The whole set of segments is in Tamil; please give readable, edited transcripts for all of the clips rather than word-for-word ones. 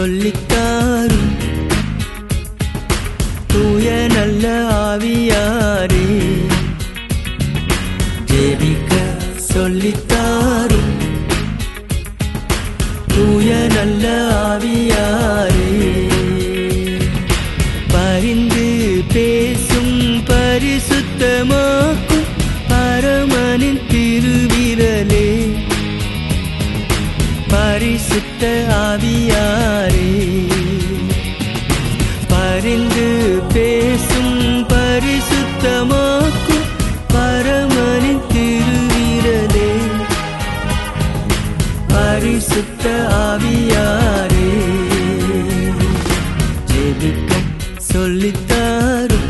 சொல்லித்தாரும் தூய நல்ல ஆவியாரே ஜெபிக்க சொல்லித்தாரும் தூய நல்ல ஆவியாரே பரிந்து பேசும் பரிசுத்தமாக்கும் பரமனின் திருவிரலே பரிசுத்த ஆவியாரே பரிந்து பேசும் பரிசுத்தமாக்கும் பரமனின் திருவிரலே பரிசுத்த ஆவியாரே ஜெபிக்க சொல்லித்தாரும்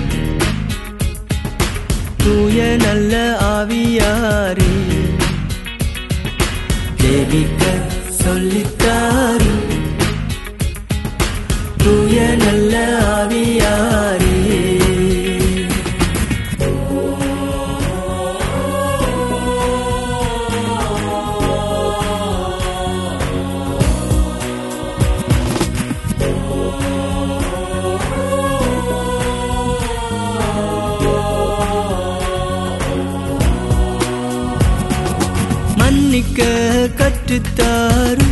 தூய நல்ல ஆவியாரே ஜெபிக்க சொல்லித்தாரும் தூய நல்ல ஆவியாரே மன்னிக்க கற்றுத்தாரும்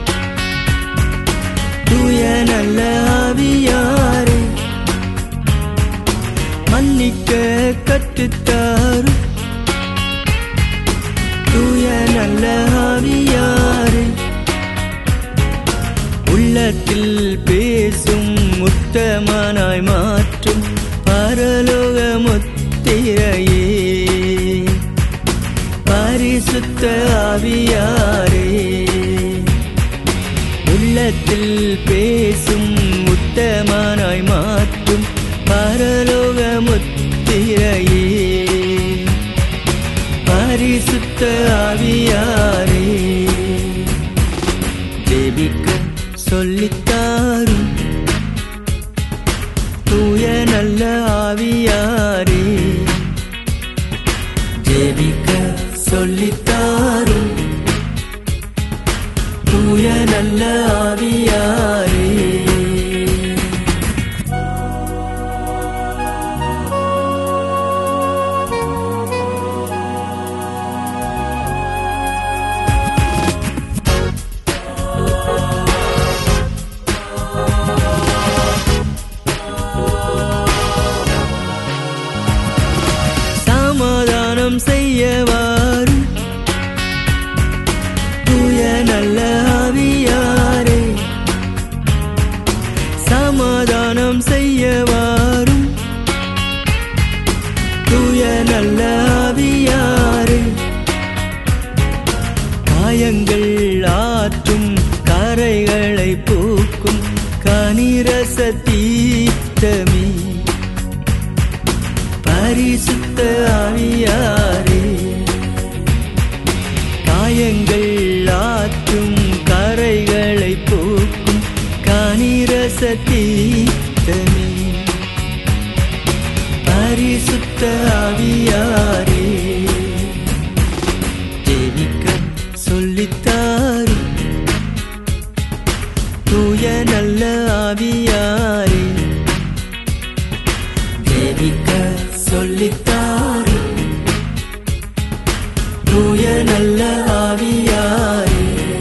தூய நல்ல ஆவியாரே மன்னிக்க கற்றுத்தாரும் தூய நல்ல ஆவியாரே உள்ளத்தில் பேசும் உத்தமனாய் மாற்றும் பரலோக முத்திரையே பரிசுத்த ஆவியாரே உள்ளத்தில் பேசும் உத்தமனாய் மாற்றும் பரலோக முத்திரையே பரிசுத்த ஆவியாரே ஜெபிக்க சொல்லித்தாரும் தூய நல்ல ஆவியாரே ஜெபிக்க சொல்லித்தாரும் தூய நல்ல ஆவியாரே சமாதானம் செய்யவாரும் தூய நல்ல ஆவியாரே சமாதானம் செய்யவாரும் தூய நல்ல ஆவியாரே காயங்கள் ஆற்றும் கரைகளை போக்கும் கனிரச தீர்த்தமே பரிசுத்த ஆவியாரே காயங்கள் ஆற்றும் கரைகளை போக்கும் கனிரச தீர்த்தமே பரிசுத்த ஆவியாரே ஜெபிக்க சொல்லித்தாரும் தூய நல்ல ஆவியாரே ஜெபிக்க சொல்லித்தாரும் தூய நல்ல ஆவியாரே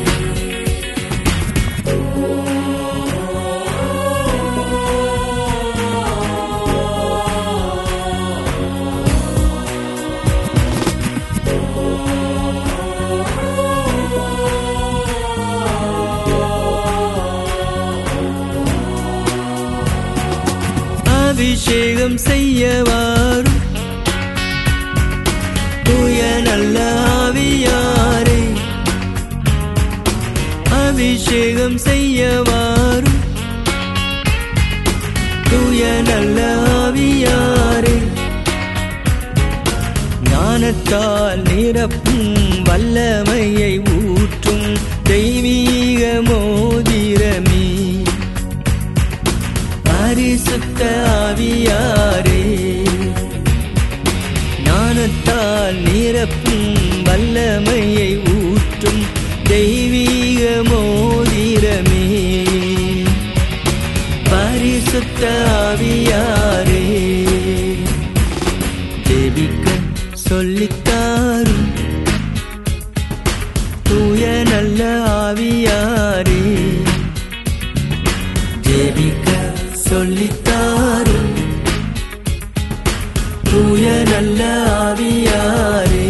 அபிஷேகம் செய்யவாரும் தூய நல்ல ஆவியாரே அபிஷேகம் செய்யவாரும் தூய நல்ல ஆவியாரே ஞானத்தால் நிரப்பும் வல்லமையை ஊற்றும் தெய்வீக மோதிரமே பரிசுத்த ஆவியாரே ஞானத்தால் நிரப்பும் வல்லமையை ஊற்றும் தெய்வீக மோதிரமே சொல்லித்தாரும் தூய நல்ல ஆவியாரே ஜெபிக்க சொல்லித்தாரும் தூய நல்ல ஆவியாரே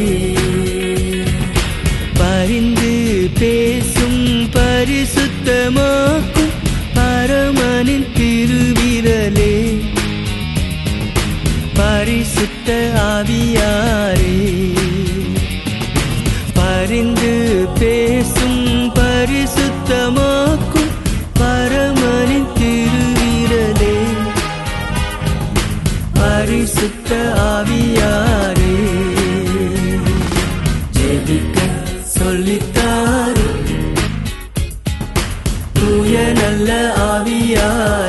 பரிந்து பேசும் பரிசுத்தமாக்கும் பரமனின் திருவிரலே பரிசுத்த ஆவியாரே பரிந்து பேசும் பரிசுத்தமாக்கும் பரமனின் திருவிரலே பரிசுத்த ஆவியாரே ஜெபிக்க சொல்லித்தாரும் தூய நல்ல ஆவியாரே